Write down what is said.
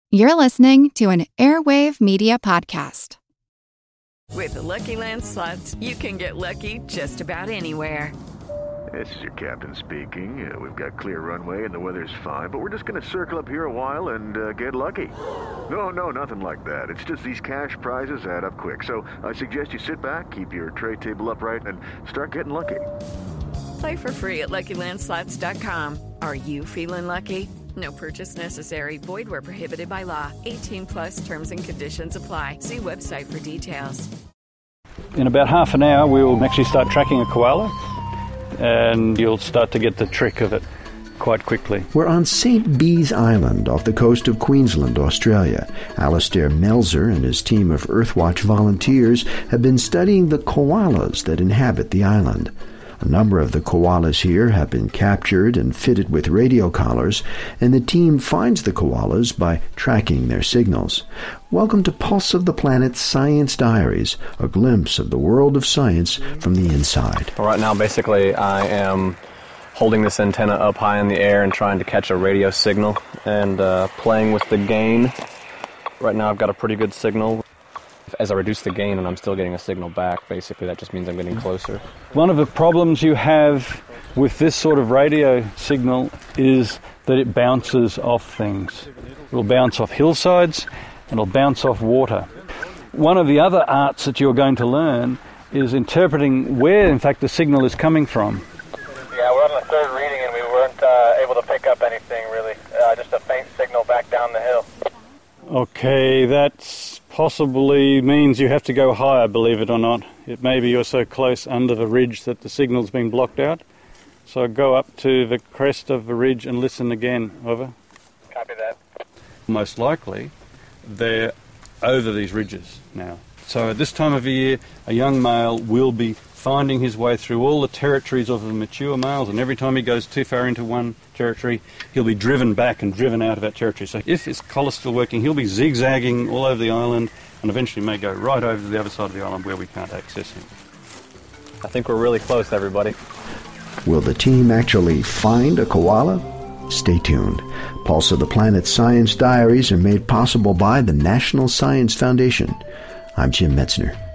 You're listening to an Airwave Media Podcast. With the Lucky Land Slots, you can get lucky just about anywhere. This is your captain speaking. We've got clear runway and the weather's fine, but we're just going to circle up here a while and get lucky. No, nothing like that. It's just these cash prizes add up quick. So I suggest you sit back, keep your tray table upright, and start getting lucky. Play for free at LuckyLandSlots.com. Are you feeling lucky? No purchase necessary. Void where prohibited by law. 18 plus terms and conditions apply. See website for details. In about half an hour, we will actually start tracking a koala, and you'll start to get the trick of it quite quickly. We're on St. Bees Island off the coast of Queensland, Australia. Alastair Melzer and his team of Earthwatch volunteers have been studying the koalas that inhabit the island. A number of the koalas here have been captured and fitted with radio collars, and the team finds the koalas by tracking their signals. Welcome to Pulse of the Planet Science Diaries, a glimpse of the world of science from the inside. Well, right now, basically, I am holding this antenna up high in the air and trying to catch a radio signal and playing with the gain. Right now, I've got a pretty good signal. As I reduce the gain and I'm still getting a signal back, basically that just means I'm getting closer. One of the problems you have with this sort of radio signal is that it bounces off things. It'll bounce off hillsides and it'll bounce off water. One of the other arts that you're going to learn is interpreting where, in fact, the signal is coming from. Yeah, we're on the third reading and we weren't able to pick up anything really. Just a faint signal back down the hill. Okay, that's possibly means you have to go higher, believe it or not. It may be you're so close under the ridge that the signal's been blocked out. So go up to the crest of the ridge and listen again. Over. Copy that. Most likely, they're over these ridges now. So at this time of the year, a young male will be finding his way through all the territories of the mature males, and every time he goes too far into one territory, he'll be driven back and driven out of that territory. So if his collar's still working, he'll be zigzagging all over the island and eventually may go right over to the other side of the island where we can't access him. I think we're really close, everybody. Will the team actually find a koala? Stay tuned. Pulse of the Planet Science Diaries are made possible by the National Science Foundation. I'm Jim Metzner.